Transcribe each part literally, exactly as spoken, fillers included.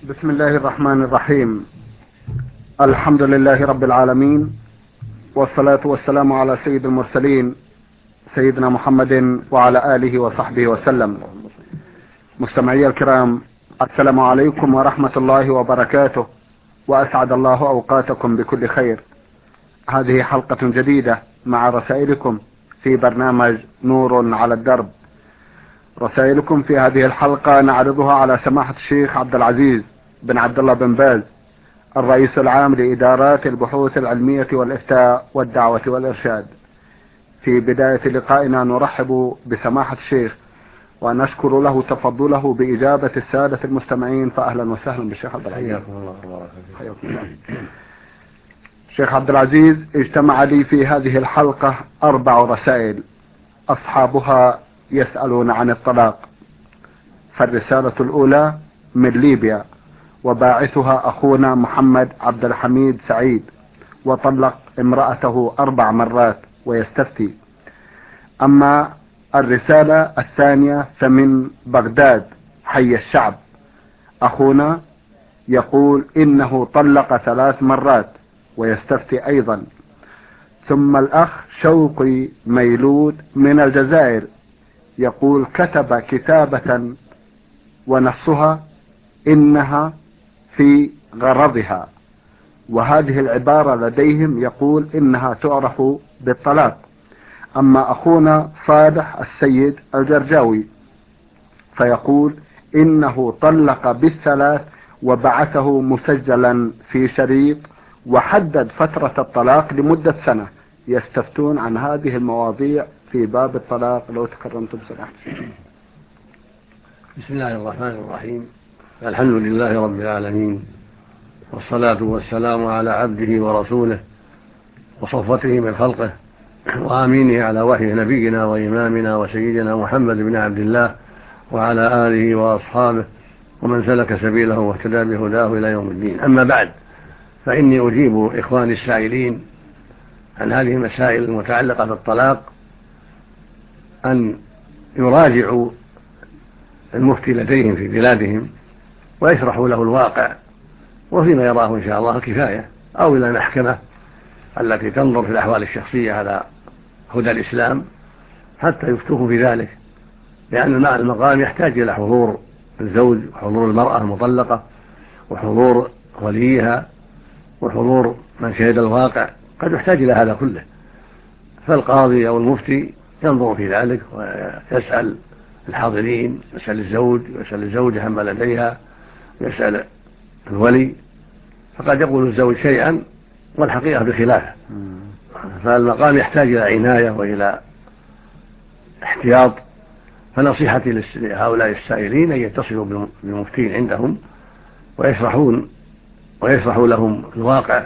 بسم الله الرحمن الرحيم. الحمد لله رب العالمين، والصلاة والسلام على سيد المرسلين سيدنا محمد وعلى آله وصحبه وسلم. مستمعي الكرام، السلام عليكم ورحمة الله وبركاته، وأسعد الله أوقاتكم بكل خير. هذه حلقة جديدة مع رسائلكم في برنامج نور على الدرب. رسائلكم في هذه الحلقة نعرضها على سماحة الشيخ عبد العزيز بن عبد الله بن باز، الرئيس العام لإدارات البحوث العلمية والإفتاء والدعوة والإرشاد. في بداية لقائنا نرحب بسماحة الشيخ ونشكر له تفضله بإجابة السادة المستمعين، فأهلا وسهلا بالشيخ عبد العزيز. حياكم الله. حياكم الله. شيخ عبد العزيز، اجتمع لي في هذه الحلقة أربع رسائل أصحابها يسألون عن الطلاق. فالرسالة الأولى من ليبيا، وباعثها أخونا محمد عبد الحميد سعيد، وطلق امرأته أربع مرات ويستفتي. أما الرسالة الثانية فمن بغداد حي الشعب، أخونا يقول إنه طلق ثلاث مرات ويستفتي أيضا. ثم الأخ شوقي ميلود من الجزائر يقول كتب كتابة ونصها إنها في غرضها، وهذه العبارة لديهم يقول إنها تعرف بالطلاق. أما أخونا صالح السيد الجرجاوي فيقول إنه طلق بالثلاث وبعثه مسجلا في شريط، وحدد فترة الطلاق لمدة سنة. يستفتون عن هذه المواضيع في باب الطلاق، لو تكرمتم بسماحة. بسم الله الرحمن الرحيم. الحمد لله رب العالمين، والصلاة والسلام على عبده ورسوله وصفوته من خلقه وآمينه على وحي نبينا وإمامنا وسيدنا محمد بن عبد الله وعلى آله وأصحابه ومن سلك سبيله واهتدى بهداه إلى يوم الدين. أما بعد، فإني أجيب إخواني السائلين عن هذه المسائل المتعلقة بالطلاق أن يراجعوا المفتي لديهم في بلادهم ويشرحوا له الواقع، وفيما يراه إن شاء الله الكفاية، أو إلى المحكمة التي تنظر في الأحوال الشخصية على هدى الإسلام حتى يفتوه في ذلك، لأن المقام يحتاج إلى حضور الزوج وحضور المرأة المطلقة وحضور وليها وحضور من شهد الواقع، قد يحتاج إلى هذا كله. فالقاضي أو المفتي ينظر في ذلك ويسأل الحاضرين، يسأل الزوج ويسأل الزوجة عما لديها، يسأل الولي، فقد يقول الزوج شيئا والحقيقة بخلافه. فالمقام يحتاج إلى عناية وإلى احتياط. فنصيحتي لهؤلاء السائلين أن يتصلوا بالمفتين عندهم ويشرحون ويشرحوا لهم الواقع،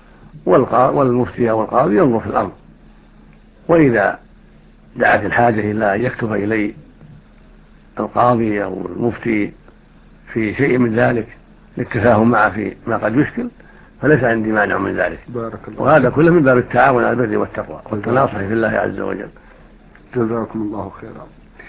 والمفتي أو القاضي ينظر في الأمر. وإذا دعت الحاجة إلى أن يكتب إلي القاضي أو المفتي في شيء من ذلك للتفاهم معه في ما قد يشكل، فليس عندي مانع من ذلك. بارك الله. وهذا كله من باب التعاون على البر والتقوى والتناصح في الله عز وجل. جزاكم الله خيرا.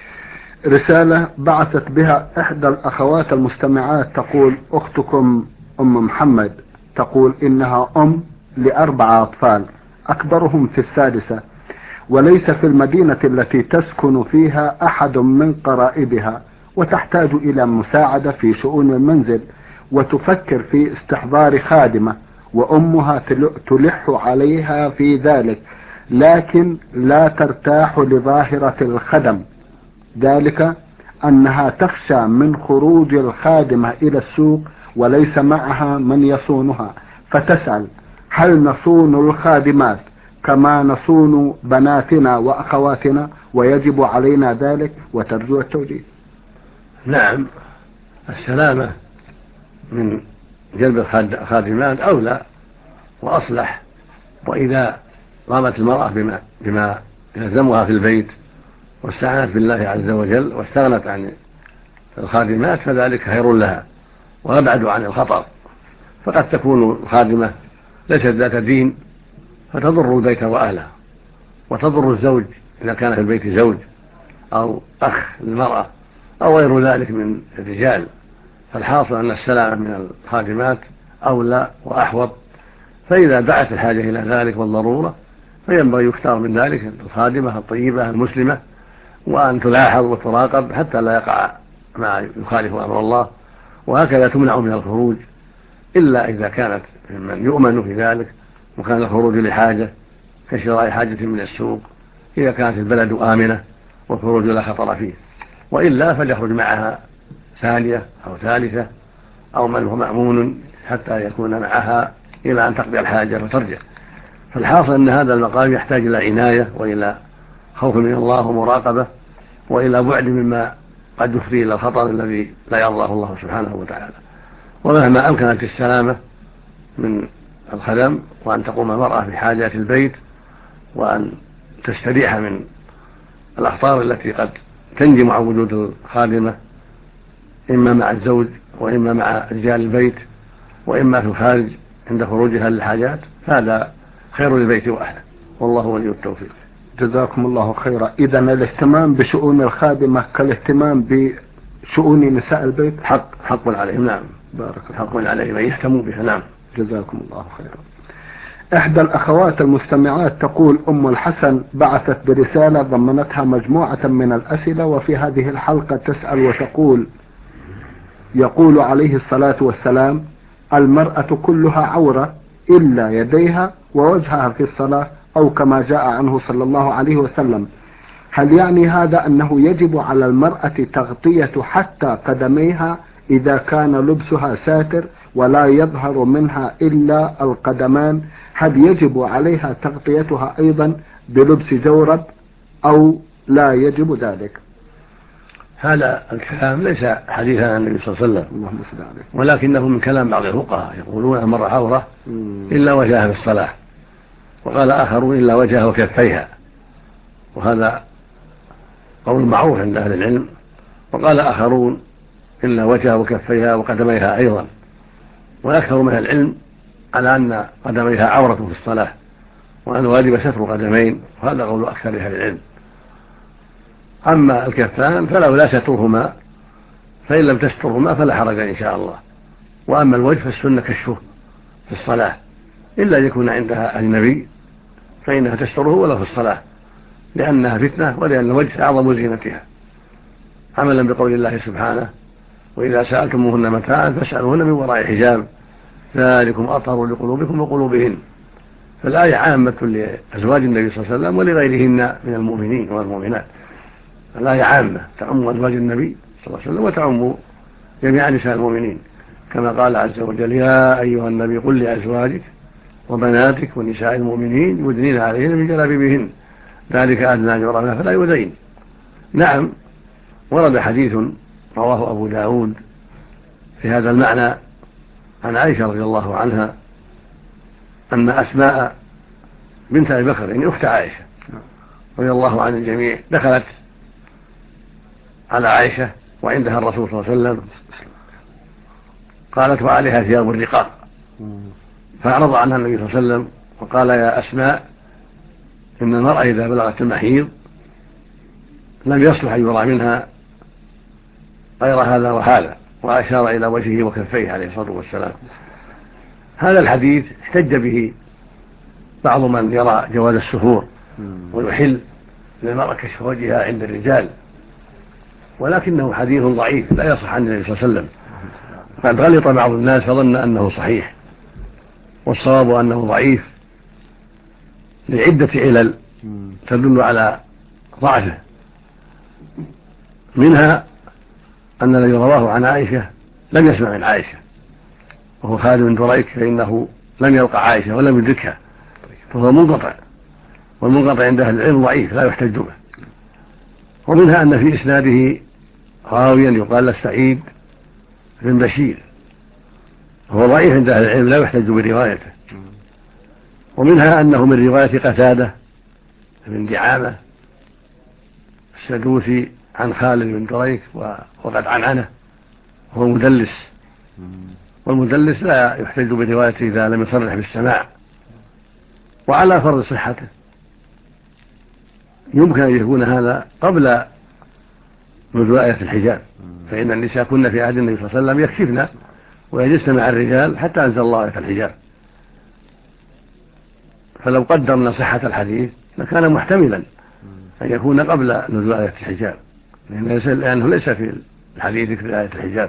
رسالة بعثت بها إحدى الأخوات المستمعات تقول أختكم أم محمد، تقول إنها أم لأربعة أطفال أكبرهم في السادسة، وليس في المدينة التي تسكن فيها أحد من قرائبها، وتحتاج إلى مساعدة في شؤون المنزل، وتفكر في استحضار خادمة، وأمها تلح عليها في ذلك، لكن لا ترتاح لظاهرة الخدم، ذلك أنها تخشى من خروج الخادمة إلى السوق وليس معها من يصونها، فتسأل هل نصون الخادمات كما نصون بناتنا وأخواتنا، ويجب علينا ذلك، وترجو التوجيه. نعم، السلامة من جلب الخادمات أولى وأصلح. وإذا قامت المرأة بما, بما يلزمها في البيت واستعانت بالله عز وجل واستغنت عن الخادمات فذلك خير لها وأبعد عن الخطر. فقد تكون الخادمة ليست ذات دين فتضر البيت وأهله، وتضر الزوج إذا كان في البيت زوج أو أخ للمرأة أو غير ذلك من الرجال، فالحاصل أن السلامة من الخادمات أولى وأحوط، فإذا دعت الحاجة إلى ذلك والضرورة فينبغي يختار من ذلك الخادمة الطيبة المسلمة، وأن تلاحظ وتراقب حتى لا يقع ما يخالف أمر الله. وهكذا تمنع من الخروج إلا إذا كانت من يؤمن في ذلك، وكان الخروج لحاجة كشراء حاجة من السوق إذا كانت البلد آمنة والخروج لا خطر فيه، وإلا فليخرج معها ثانية أو ثالثة أو من هو مأمون حتى يكون معها إلى أن تقضي الحاجة وترجع. فالحاصل أن هذا المقام يحتاج إلى عناية وإلى خوف من الله ومراقبة وإلى بعد مما قد يفضي إلى الخطر الذي لا يرضاه الله سبحانه وتعالى. ومهما أمكنت السلامة من الخدم وأن تقوم المرأة بحاجات البيت وأن تستريح من الأخطار التي قد تنجم عن وجود الخادمة إما مع الزوج وإما مع رجال البيت وإما في الخارج عند خروجها للحاجات، هذا خير للبيت وأهله، والله ولي التوفيق. جزاكم الله خيرا. إذن الاهتمام بشؤون الخادمة كالاهتمام بشؤون نساء البيت حق حق عليهم. نعم، بارك الله. حق عليهم أن يهتموا بها. نعم، جزاكم الله خيرا. إحدى الأخوات المستمعات تقول: أم الحسن بعثت برسالة ضمنتها مجموعة من الأسئلة، وفي هذه الحلقة تسأل وتقول: يقول عليه الصلاة والسلام: المرأة كلها عورة إلا يديها ووجهها في الصلاة، أو كما جاء عنه صلى الله عليه وسلم. هل يعني هذا أنه يجب على المرأة تغطية حتى قدميها إذا كان لبسها ساتر ولا يظهر منها إلا القدمان؟ هل يجب عليها تغطيتها أيضا بلبس جورب أو لا يجب ذلك؟ هذا الكلام ليس حديثا عن النبي صلى الله عليه وسلم، اللهم صل عليه، ولكنه من كلام بعض الفقهاء يقولون المرأة عورة إلا وجهها في الصلاة، وقال آخرون إلا وجهها وكفيها، وهذا قول معروف عند أهل العلم. وقال آخرون إلا وجهها وكفيها وقدميها أيضا، وأكثر من العلم على أن قدميها عورة في الصلاة وأن واجب ستر قدمين، وهذا قول أكثر أهل العلم. أما الكفان فلو لا سترهما، فإن لم تسترهما فلا حرج إن شاء الله. وأما الوجه فالسنة كشفه في الصلاة إلا أن يكون عندها أجنبي فإنها تستره ولا في الصلاة، لأنها فتنة ولأن الوجه أعظم زينتها، عملا بقول الله سبحانه: وإذا سألتموهن متاعا فاسألوهن من وراء حجاب ذلكم أطهر لقلوبكم وقلوبهن. فالآية عامة لأزواج النبي صلى الله عليه وسلم ولغيرهن من المؤمنين والمؤمنات. الآية عامة تعم أزواج النبي صلى الله عليه وسلم وتعم جميع نساء المؤمنين، كما قال عز وجل: يا أيها النبي قل لأزواجك وبناتك ونساء المؤمنين يدنين عليهن من جلابيبهن ذلك أدنى أن يعرفن فلا يؤذين. نعم، ورد حديث رواه أبو داود في هذا المعنى عن عائشة رضي الله عنها أن أسماء بنت أبي بكر يعني أخت عائشة رضي الله عن الجميع دخلت على عائشة وعندها الرسول صلى الله عليه وسلم، قالت: وعليها ثياب الرقاق. فأعرض عنها النبي صلى الله عليه وسلم وقال: يا أسماء، إن المرأة إذا بلغت المحيض لم يصلح أن يرى منها غير هذا وهذا، وأشار إلى وجهه وكفيه عليه الصلاة والسلام. هذا الحديث احتج به بعض من يرى جواز السفور ويحل للمرأة كشف وجهها عند الرجال، ولكنه حديث ضعيف لا يصح عن النبي صلى الله عليه وسلم. قد غلط بعض الناس فظن أنه صحيح، والصواب أنه ضعيف لعدة علل تدل على ضعفه. منها أن الذي رواه عن عائشة لم يسمع من عائشة، وهو خالد بن دريك، فإنه لم يلقى عائشة ولم يدركها، فهو منقطع، والمنقطع عند أهل العلم ضعيف لا يحتج به. ومنها أن في إسناده راويا يقال له سعيد بن بشير، هو ضعيف عند أهل العلم لا يحتج بروايته. ومنها أنه من رواية قتادة بن دعامة السدوسي عن خالد بن دريك وقد عنعنه، وهو مدلس، والمدلس لا يحتج بروايته إذا لم يصرح بالسماع. وعلى فرض صحته يمكن أن يكون هذا قبل نزول آية الحجاب، فإن النساء كنا في عهد النبي صلى الله عليه وسلم يكشفن ويجلسن مع الرجال حتى أنزل الله آية الحجاب. فلو قدرنا صحة الحديث لكان محتملا أن يكون قبل نزول آية الحجاب، لأنه ليس في الحديث ذكر آية الحجاب،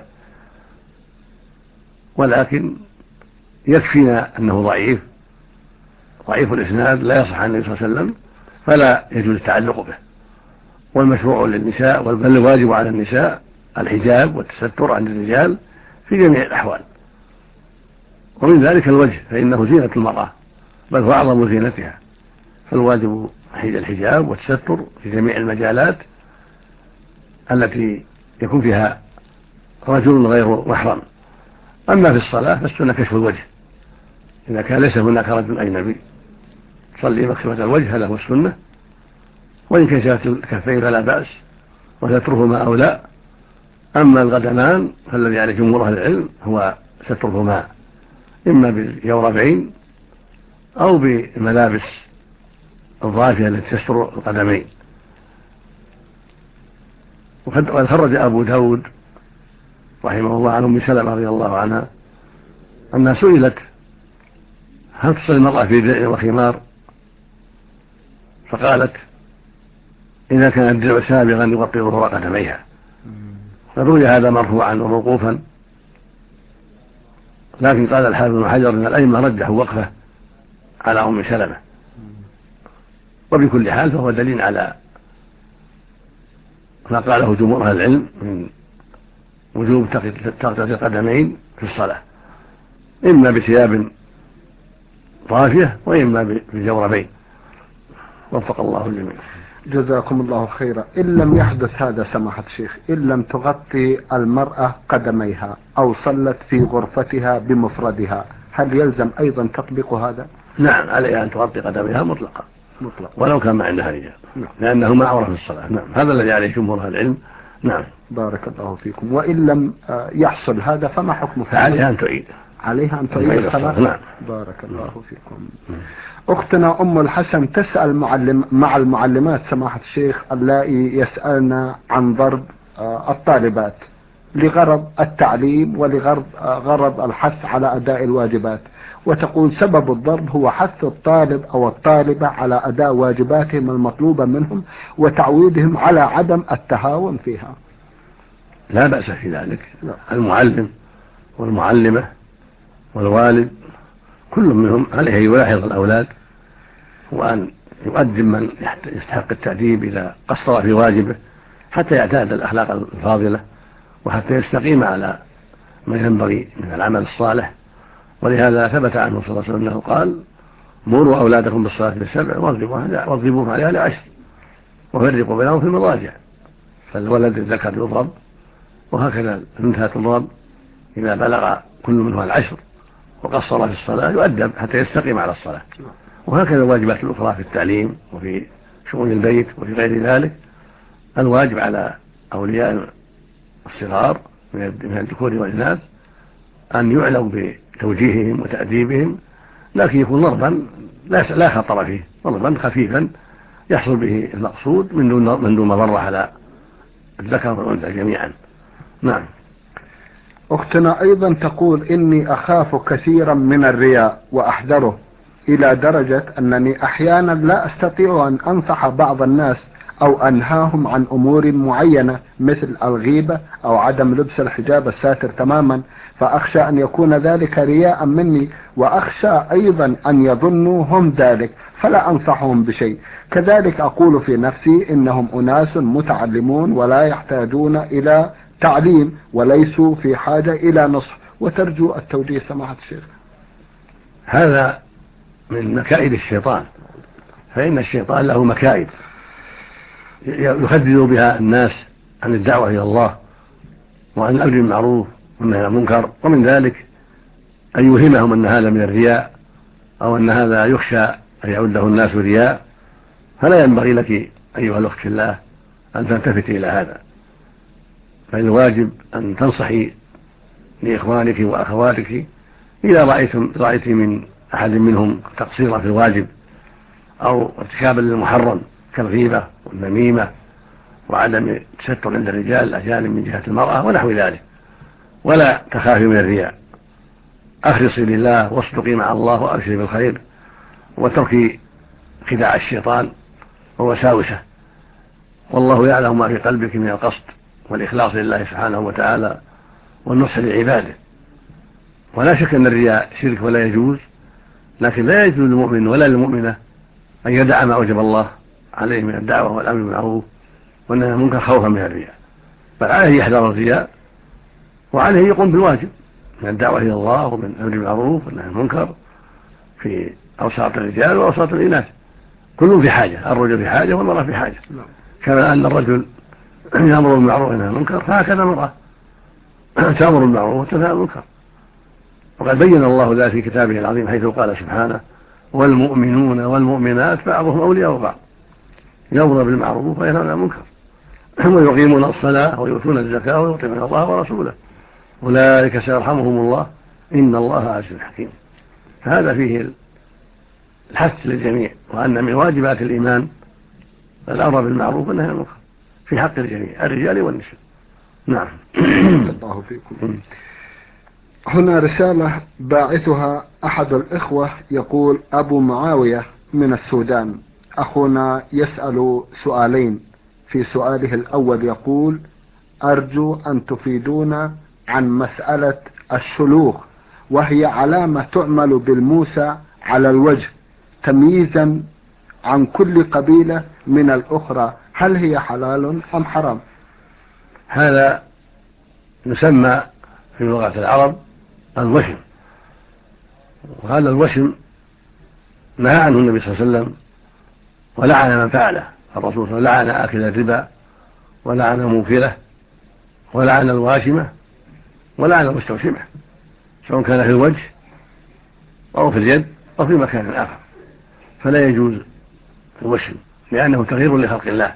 ولكن يكفينا أنه ضعيف ضعيف الإسناد لا يصح عن النبي صلى الله عليه وسلم، فلا يجوز التعلق به. والمشروع للنساء بل الواجب على النساء الحجاب والتستر عن الرجال في جميع الأحوال، ومن ذلك الوجه فإنه زينة المرأة بل هو أعظم زينتها، فالواجب الحجاب والتستر في جميع المجالات التي يكون فيها رجل غير محرم. أما في الصلاة فالسنة كشف الوجه إذا كان ليس هناك رجل أجنبي، صلي مكشوفة الوجه هذا هو السنة، وإن كشفت الكفين فلا بأس وسترهما أو لا. أما القدمان فالذي عليه جمهور أهل العلم هو سترهما إما بالجوربين أو بملابس الضافية التي تستر القدمين. وقد خرج أبو داود رحمه الله عن أم سلمة رضي الله عنها أنها سئلت هل تصلي المرأة في درع وخمار؟ فقالت إذا كان الدرع سابغا يغطي ظهور قدميها. فروي هذا مرفوعا وموقوفا، لكن قال الحافظ بن حجر ان الأئمة رجحوا وقفه على أم سلمة، وبكل حال فهو دليل على ما قاله جمهور أهل العلم من وجوب تغطية القدمين في الصلاة، إما بثياب طافية وإما بجوربين، وفق الله الجميع. جزاكم الله خيرا. إن لم يحدث هذا سماحة الشيخ، إن لم تغطي المرأة قدميها أو صلت في غرفتها بمفردها، هل يلزم أيضا تطبيق هذا؟ نعم، عليها أن تغطي قدميها مطلقا مطلقا ولو كان ما عندها رجال، نعم. لأنه ما عورة في الصلاة. نعم، هذا الذي عليه جمهور أهل العلم. نعم، بارك الله فيكم. وإن لم يحصل هذا فما حكمه؟ فعليها أن تعيد عليها أن تعيد الصلاة. نعم. بارك الله فيكم. أختنا أم الحسن تسأل معلم مع المعلمات سماحة الشيخ اللائي يسألن عن ضرب الطالبات لغرض التعليم ولغرض غرض الحث على أداء الواجبات، وتقول سبب الضرب هو حث الطالب أو الطالبة على أداء واجباتهم المطلوبة منهم وتعويدهم على عدم التهاون فيها. لا بأس في ذلك. المعلم والمعلمة والوالد كل منهم عليه يلاحظ الأولاد وأن يؤدب من يستحق التأديب إذا قصر في واجبه حتى يعتاد الأخلاق الفاضلة وحتى يستقيم على ما ينبغي من العمل الصالح. ولهذا ثبت عنه صلى الله عليه وسلم أنه قال مروا أولادكم بالصلاة بالسبع واضربوهم عليها لعشر وفرقوا بينهم في المضاجع. فالولد الذكر يضرب، وهكذا الأنثى تضرب إذا بلغ كل منها العشر وقصر في الصلاة يؤدب حتى يستقيم على الصلاة. وهكذا الواجبات الأخرى في التعليم وفي شؤون البيت وفي غير ذلك. الواجب على أولياء الصغار من الذكور والإناث أن يعلوا بتوجيههم وتأديبهم، لكن يكون ضربا لا خطر فيه، ضربا خفيفا يحصل به المقصود من دون من دون مضرة على الذكر والأنثى جميعا. نعم. أختنا أيضا تقول إني أخاف كثيرا من الرياء وأحذره إلى درجة أنني أحيانا لا أستطيع أن أنصح بعض الناس أو أنهاهم عن أمور معينة مثل الغيبة أو عدم لبس الحجاب الساتر تماما، فأخشى أن يكون ذلك رياء مني، وأخشى أيضا أن يظنوا هم ذلك فلا أنصحهم بشيء. كذلك أقول في نفسي إنهم أناس متعلمون ولا يحتاجون إلى تعليم وليسوا في حاجة إلى نصح، وترجو التوجيه سماحة الشيخ. هذا من مكائد الشيطان، فإن الشيطان له مكائد يخدر بها الناس عن الدعوة إلى الله وعن الأمر بالمعروف والنهي عن المنكر، ومن ذلك أن يوهمهم أن هذا من الرياء أو أن هذا يخشى أن يعده الناس رياء. فلا ينبغي لك أيها الأخت في الله أن تلتفتي إلى هذا، فالواجب أن تنصحي لإخوانك وأخواتك إذا رأيتم رأيت من أحد منهم تقصيرا في الواجب أو ارتكابا للمحرم كالغيبة والنميمة وعدم التستر عند الرجال الأجانب من جهة المرأة ونحو ذلك، ولا تخافي من الرياء، أخلصي لله واصدقي مع الله وأبشري بالخير، وتركي خداع الشيطان ووساوسه، والله يعلم ما في قلبك من القصد والإخلاص لله سبحانه وتعالى والنصح لعباده. ولا شك أن الرياء شرك ولا يجوز، لكن لا يجوز للمؤمن ولا للمؤمنة أن يدع ما أوجب الله عليه من الدعوة والأمر بالمعروف والنهي عن المنكر خوفا من الرياء، بل عليه يحذر الرياء، وعليه يقوم بالواجب من الدعوة إلى الله ومن الأمر بالمعروف والنهي عن المنكر في أوساط الرجال وأوساط الإناث، كلهم في حاجة، الرجل في حاجة والمرأة في حاجة، كما أن الرجل يأمر بالمعروف والنهي عن المنكر فهكذا المرأة تأمر بالمعروف وتنهى عن المنكر. وقد بين الله ذلك في كتابه العظيم حيث قال سبحانه: والمؤمنون والمؤمنات بعضهم أولياء بعض يأمرون بالمعروف وينهون عن المنكر ويقيمون الصلاة ويؤتون الزكاة ويطيعون الله ورسوله أولئك سيرحمهم الله إن الله عزيز حكيم. فهذا فيه الحث للجميع، وأن من واجبات الإيمان الأمر بالمعروف والنهي عن المنكر في حق الجميع الرجال والنساء. نعم. الله فيكم. هنا رسالة باعثها أحد الإخوة يقول: أبو معاوية من السودان، أخونا يسأل سؤالين. في سؤاله الأول يقول: أرجو أن تفيدونا عن مسألة الشلوغ، وهي علامة تعمل بالموسى على الوجه تمييزا عن كل قبيلة من الأخرى، هل هي حلال أم حرام؟ هذا يسمى في لغة العرب الوشم، وهذا الوشم نهى عنه النبي صلى الله عليه وسلم ولعن من فعله. الرسول صلى الله عليه وسلم لعن آكل الربا ولعن موكله ولعن الواشمة ولعن المستوشمة، سواء كان في الوجه أو في اليد أو في مكان آخر، فلا يجوز الوشم لأنه تغيير لخلق الله،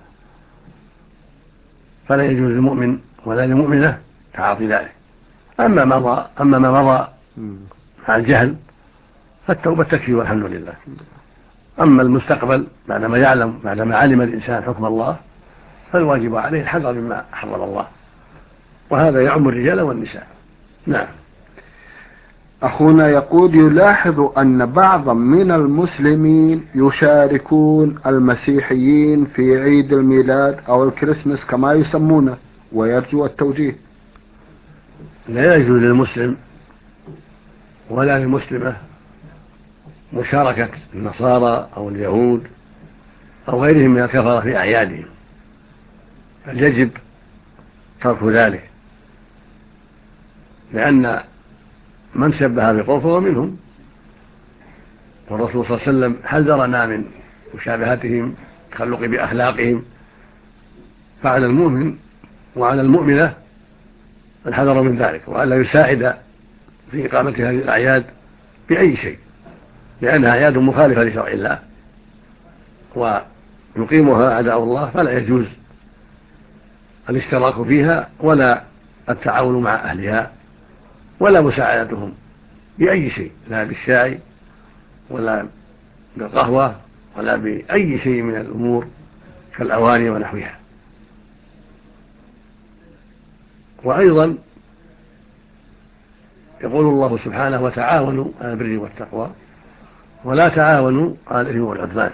فلا يجوز للمؤمن ولا للمؤمنة تعاطي ذلك. أما ما مضى أما ما مضى مع الجهل فالتوبة تكفي والحمد لله. أما المستقبل بعدما يعلم بعدما علم الإنسان حكم الله فالواجب عليه الحذر مما حرم الله، وهذا يعم الرجال والنساء. نعم. أخونا يقول: يلاحظ أن بعضا من المسلمين يشاركون المسيحيين في عيد الميلاد أو الكريسماس كما يسمونه، ويرجو التوجيه. لا يجوز للمسلم ولا للمسلمة مشاركة النصارى أو اليهود أو غيرهم من الكفرة في أعيادهم، بل يجب ترك ذلك، لأن من شبه بقوم فهو منهم، والرسول صلى الله عليه وسلم حذرنا من مشابهتهم التخلق بأخلاقهم، فعلى المؤمن وعلى المؤمنة الحذر من ذلك، وألا يساعد في إقامة هذه الأعياد بأي شيء، لأنها أعياد مخالفة لشرع الله ويقيمها أعداء الله، فلا يجوز الاشتراك فيها ولا التعاون مع أهلها ولا مساعدتهم بأي شيء، لا بالشاي ولا بالقهوة ولا بأي شيء من الأمور كالأواني ونحوها. وأيضا يقول الله سبحانه: وتعاونوا على البر والتقوى ولا تعاونوا على الإثم والعدوان.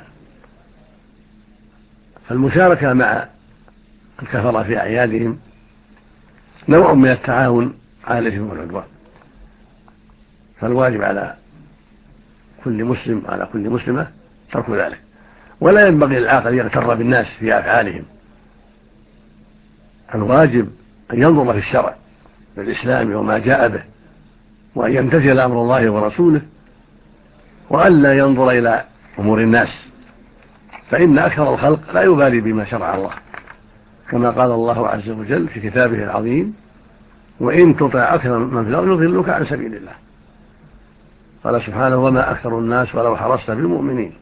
فالمشاركة مع الكفرة في أعيادهم نوع من التعاون على الإثم والعدوان، فالواجب على كل مسلم على كل مسلمة ترك ذلك، ولا ينبغي للعاقل يغتر بالناس في أفعالهم. الواجب أن ينظر في الشرع بالإسلام وما جاء به، وأن يمتثل أمر الله ورسوله، وألا ينظر إلى أمور الناس، فإن أكثر الخلق لا يبالي بما شرع الله، كما قال الله عز وجل في كتابه العظيم: وإن تطع أكثر من في الأرض يضلوك عن سبيل الله. قال سبحانه: وما أكثر الناس ولو حرصت بالمؤمنين.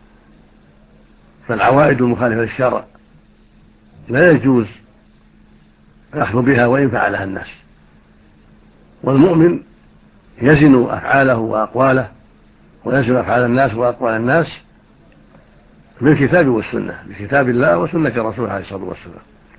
فالعوائد المخالفة للشرع لا يجوز الأخذ بها وإن فعلها الناس، والمؤمن يزن أفعاله وأقواله ويزن أفعال الناس وأقوال الناس بالكتاب والسنة، بكتاب الله وسنة رسوله عليه الصلاة والسلام،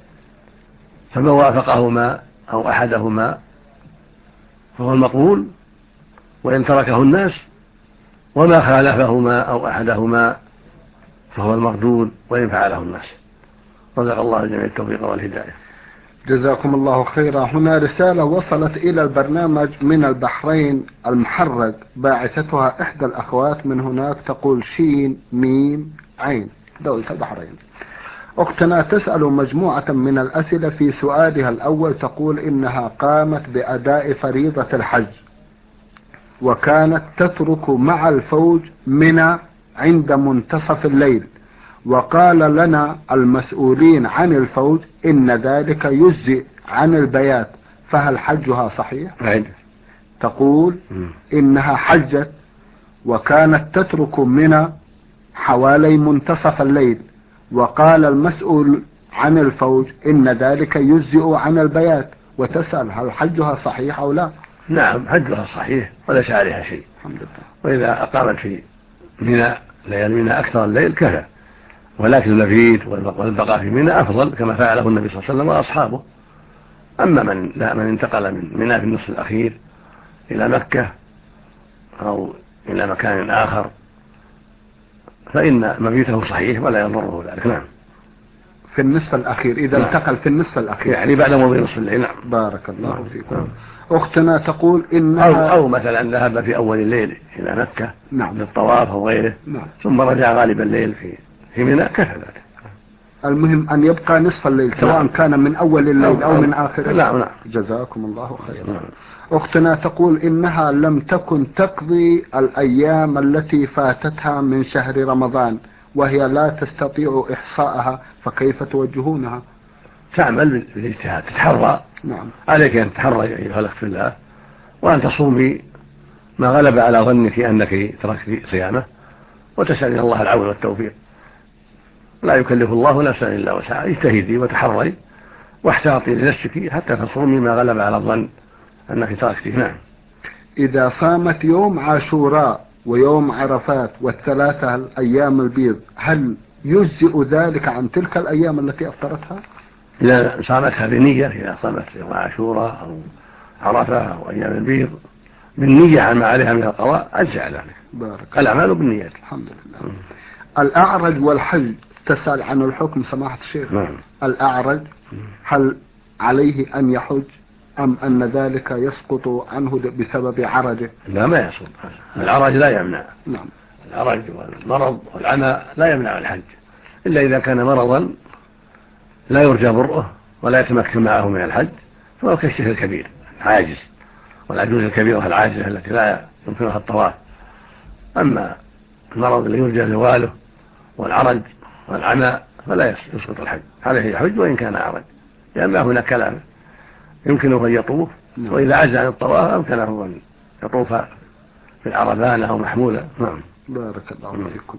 فمن وافقهما أو أحدهما فهو المقبول وإن تركه الناس، وما خالفهما أو أحدهما فهو المردود وإن فعله الناس. رزق الله الجميع التوفيق والهداية. جزاكم الله خيرا. هنا رسالة وصلت إلى البرنامج من البحرين المحرق، باعثتها إحدى الأخوات من هناك، تقول شين ميم عين دولة البحرين. أختنا تسأل مجموعة من الأسئلة. في سؤالها الأول تقول إنها قامت بأداء فريضة الحج، وكانت تترك مع الفوج منى عند منتصف الليل، وقال لنا المسؤولين عن الفوج إن ذلك يجزئ عن البيات، فهل حجها صحيح؟ عيد. تقول إنها حجت وكانت تترك منى حوالي منتصف الليل، وقال المسؤول عن الفوج إن ذلك يجزئ عن البيات، وتسأل هل حجها صحيح أو لا؟ نعم حجها صحيح وليس عليها شيء الحمد لله. وإذا أقامت في منى ليالي منى أكثر الليل كفى، ولكن المبيت والبقاء في منى أفضل كما فعله النبي صلى الله عليه وسلم وأصحابه. أما من لا من انتقل من منى في النصف الأخير إلى مكة أو إلى مكان آخر فإن مبيته صحيح ولا يضره ذلك. نعم. في النصف الأخير إذا نعم. انتقل في النصف الأخير يعني بعد مضي نصف الليل. نعم. بارك الله نعم. فيكم. نعم. أختنا تقول إنها أو, أو مثلا ذهب في أول الليل إلى مكة نعم. للطواف أو غيره نعم. ثم رجع غالب الليل في في منى كفى ذلك. المهم أن يبقى نصف الليل سواء نعم. كان من أول الليل أو, أو من آخره. نعم نعم. جزاكم الله خيرا. نعم. أختنا تقول إنها لم تكن تقضي الأيام التي فاتتها من شهر رمضان وهي لا تستطيع إحصاءها، فكيف توجهونها؟ تعمل بالاجتهاد، تتحرى. نعم. عليك أن تتحرى أيها الأخت في الله، وأن تصومي ما غلب على ظنك أنك تركت صيامه، وتسألي الله العون والتوفيق. لا يكلف الله نفسا إلا وسعها، اجتهدي وتحري واحتاطي لنفسك حتى تصومي ما غلب على الظن أنك تركته. نعم. إذا صامت يوم عاشوراء ويوم عرفات والثلاثة الأيام البيض هل يجزئ ذلك عن تلك الأيام التي أفطرتها؟ إذا صامتها بنية، إذا صامت يوم عاشوراء أو عرفة أو أيام البيض بالنية عن ما عليها من القضاء أجزع ذلك. بارك الأعمال بالنيات. الحمد لله. م. الأعرج والحج تسأل عن الحكم سماحة الشيخ. نعم. الأعرج هل عليه أن يحج أم أن ذلك يسقط عنه بسبب عرجه؟ لا، ما يسقط. العرج لا يمنع. نعم. العرج والمرض والعمى لا يمنع الحج، إلا إذا كان مرضا لا يرجى برؤه ولا يتمكن معه من الحج، فهو كالشيخ الكبير عاجز، والعجوز الكبيرة العاجزة التي لا يمكنها الطواف. أما المرض الذي يرجى زواله والعرج والعمى فلا يسقط الحج، عليه يحج وإن كان أعرج، لأن هناك كلام يمكنه أن يطوف، وإذا عجز عن الطواف أمكنه أن يطوف في العربان أو محمولة. نعم. بارك الله فيكم.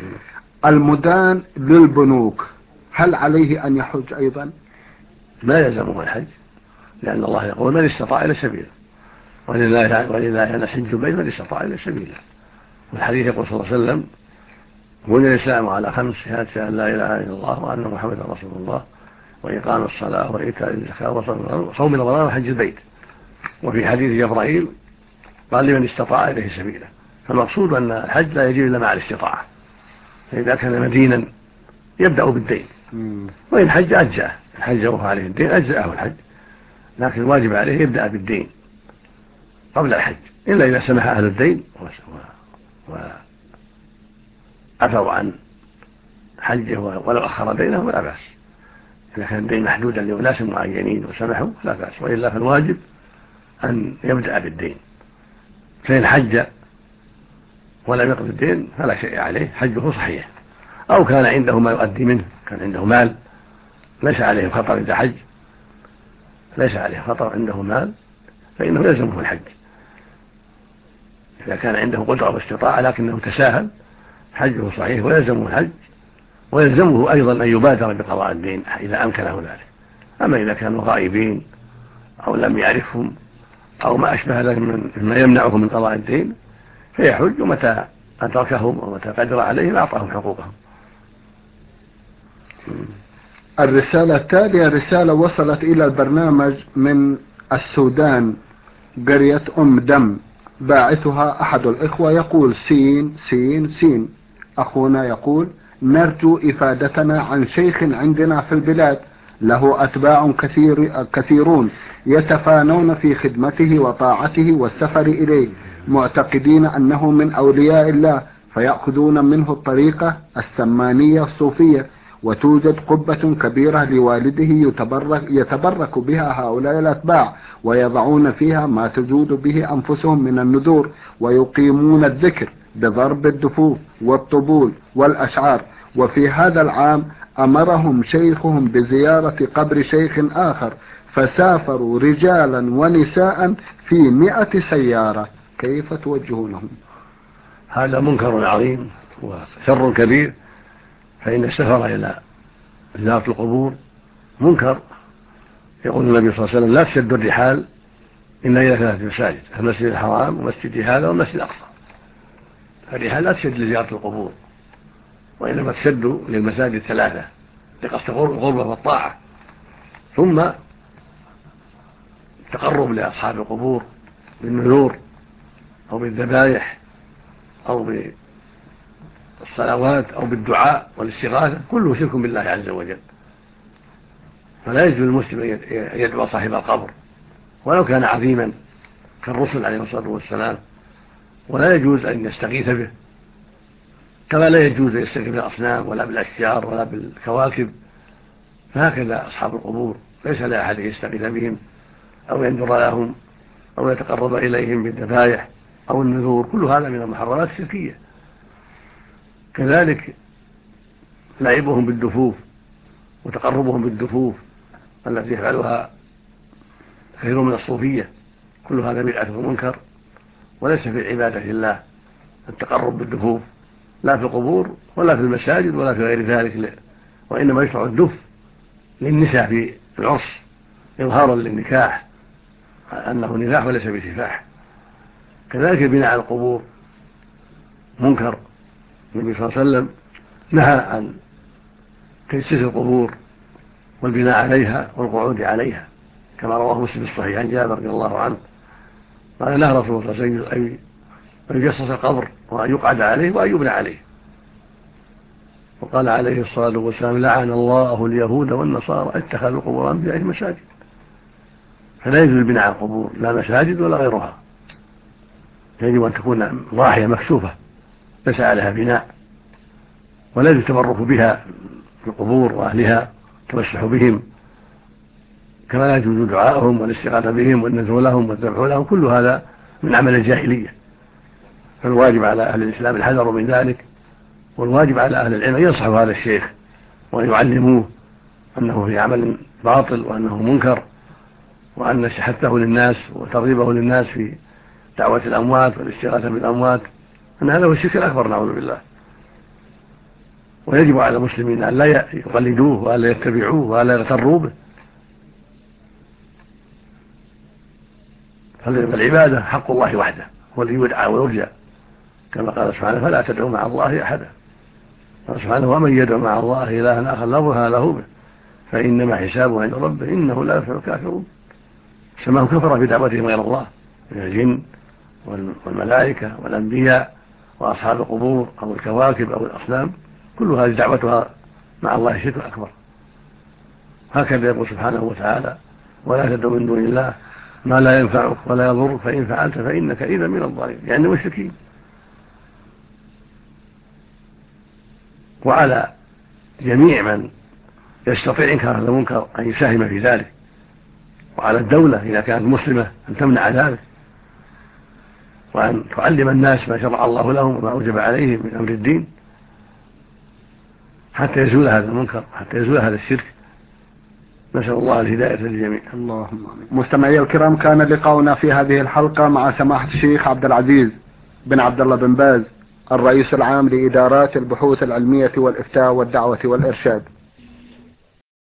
المدان للبنوك هل عليه أن يحج أيضا؟ ما يلزمه الحج، لأن الله يقول من استطاع إلى سبيله، ولله ولله أن حج البيت من استطاع إلى سبيله. والحديث يقول صلى الله عليه وسلم بني الإسلام على خمس: شهادة أن لا إله إلا الله وأن محمدا رسول الله، وإقام الصلاة وإيتاء الزكاة وصوم رمضان وحج البيت. وفي حديث جبرائيل قال لمن استطاع إليه سبيله. فالمقصود أن الحج لا يجب إلا مع الاستطاعة، فإذا كان مدينا يبدأ بالدين، وإن حج أجزأه، الحج وهو عليه الدين أجزأه الحج، لكن الواجب عليه يبدأ بالدين قبل الحج، إلا إذا سمح أهل الدين وعفوا عن حجه ولو أخر دينه ولا بأس. إذا كان الدين محدودا لأناس معينين وسمحوا لا بأس، وإلا فالواجب أن يبدأ بالدين. فإن حج ولم يقضي الدين فلا شيء عليه، حجه صحيح. أو كان عنده ما يؤدي منه، كان عنده مال ليس عليه خطر إذا حج، ليس عليه خطر عنده مال فإنه يلزمه الحج. إذا كان عنده قدرة واستطاعة لكنه تساهل حجه صحيح ويلزمه الحج، ويلزمه أيضا أن يبادر بقضاء الدين إذا أمكنه ذلك. أما إذا كانوا غائبين أو لم يعرفهم أو ما أشبه ذلك مما يمنعهم من قضاء الدين فيحج، ومتى أدركهم ومتى قدر عليهم أعطاهم حقوقهم. الرسالة التالية رسالة وصلت إلى البرنامج من السودان، قرية أم دم، باعثها أحد الإخوة يقول سين سين سين. أخونا يقول: نرجو إفادتنا عن شيخ عندنا في البلاد له أتباع كثير كثيرون يتفانون في خدمته وطاعته والسفر إليه، معتقدين أنه من أولياء الله، فيأخذون منه الطريقة السمانية الصوفية، وتوجد قبة كبيرة لوالده يتبرك, يتبرك بها هؤلاء الأتباع، ويضعون فيها ما تجود به أنفسهم من النذور، ويقيمون الذكر بضرب الدفوف والطبول والأشعار. وفي هذا العام أمرهم شيخهم بزيارة قبر شيخ آخر، فسافروا رجالا ونساء في مئة سيارة، كيف توجهونهم؟ هذا منكر عظيم وشر كبير، فإن السفر إلى زيارة القبور منكر. يقول النبي صلى الله عليه وسلم: لا تشد الرحال إلا إلى ثلاثة مساجد، المسجد الحرام ومسجد هذا والمسجد الأقصى. الرحال لا تشد لزيارة القبور، وإنما تشد للمساجد الثلاثة لقصد الغربة والطاعة، ثم تقرب لأصحاب القبور بالنذور أو بالذبائح أو بالصلوات أو بالدعاء والاستغاثة، كله شرك بالله عز وجل. فلا يجوز للمسلم أن يدعو صاحب القبر ولو كان عظيما كالرسل عليه الصلاة والسلام، ولا يجوز أن يستغيث به، كما لا يجوز أن يستغيث بالأصنام ولا بالأشجار ولا بالكواكب. فهكذا أصحاب القبور ليس لأحد يستغيث بهم أو ينذر لهم أو يتقرب إليهم بالذبائح أو النذور، كل هذا من المحرمات الشركية. كذلك لعبهم بالدفوف وتقربهم بالدفوف التي يفعلها كثير من الصوفية، كل هذا بدعة ومنكر، وليس في عبادة الله التقرب بالدفوف، لا في القبور ولا في المساجد ولا في غير ذلك، وإنما يشرع الدف للنساء في العرس إظهارا للنكاح أنه نكاح وليس بسفاح. كذلك البناء على القبور منكر. النبي صلى الله عليه وسلم نهى عن تجسيس القبور والبناء عليها والقعود عليها، كما رواه مسلم في الصحيح عن جابر رضي الله عنه قال: نهى رسول الله صلى الله عليه وسلم أن يجسس القبر وأن يقعد عليه وأن يبنى عليه. وقال عليه الصلاة والسلام: لعن الله اليهود والنصارى اتخذوا قبور أنبيائهم مساجد. فلا يجوز البناء على القبور، لا مساجد ولا غيرها، يجب أن تكون ضاحية مكشوفة ليس عليها بناء، ولا يجوز التبرك بها في القبور وأهلها التمسح بهم، كما لا يجوز دعائهم والاستغاثة بهم والنذر لهم والذبح لهم، كل هذا من عمل الجاهلية. فالواجب على أهل الإسلام الحذر من ذلك، والواجب على أهل العلم أن ينصحوا هذا الشيخ وأن يعلموه أنه في عمل باطل وأنه منكر، وأن نصيحته للناس وترغيبه للناس في دعوة الأموات والاستغاثة بالأموات أن هذا هو الشرك الأكبر نعوذ بالله. ويجب على المسلمين أن لا يقلدوه وأن لا يتبعوه وأن لا يغتروا به، فالعبادة حق الله وحده هو الذي يدعى ويرجى، كما قال سبحانه: فلا تدعوا مع الله أحدا. قال سبحانه: ومن يدعو مع الله إلها آخر لا برهان له به فإنما حسابه عند ربه إنه لا يفلح الكافرون. سماهم كفر في دعوتهم غير الله من الجن والملائكة والأنبياء وأصحاب القبور أو الكواكب أو الأصنام، كل هذه دعوتها مع الله شرك أكبر. هكذا يقول سبحانه وتعالى: ولا تدعو من دون الله ما لا ينفعك ولا يضرك فإن فعلت فإنك إذا من الظالمين، يعني مشركين. وعلى جميع من يستطيع إنكار هذا المنكر أن يساهم في ذلك، وعلى الدولة إذا كانت مسلمة أن تمنع ذلك، وأن تعلم الناس ما شرع الله لهم وما أوجب عليهم من أمر الدين، حتى يزول هذا المنكر، حتى يزول هذا الشرك. نسأل الله الهداية للجميع. اللهم آمين. مستمعي الكرام، كان لقاؤنا في هذه الحلقة مع سماحة الشيخ عبد العزيز بن عبد الله بن باز، الرئيس العام لإدارات البحوث العلمية والإفتاء والدعوة والإرشاد.